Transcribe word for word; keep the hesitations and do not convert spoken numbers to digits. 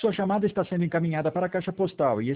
Sua chamada está sendo encaminhada para a caixa postal e